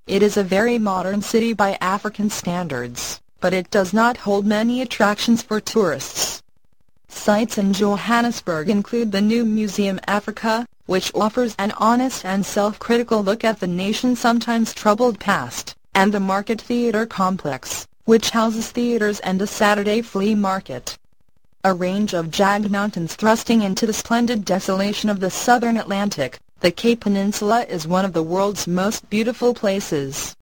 It is a very modern city by African standards, but it does not hold many attractions for tourists. Sites in Johannesburg include the new Museum Africa, which offers an honest and self-critical look at the nation's sometimes troubled past, and the Market Theatre Complex, which houses theaters and a Saturday flea market. A range of jagged mountains thrusting into the splendid desolation of the southern Atlantic, the Cape Peninsula is one of the world's most beautiful places.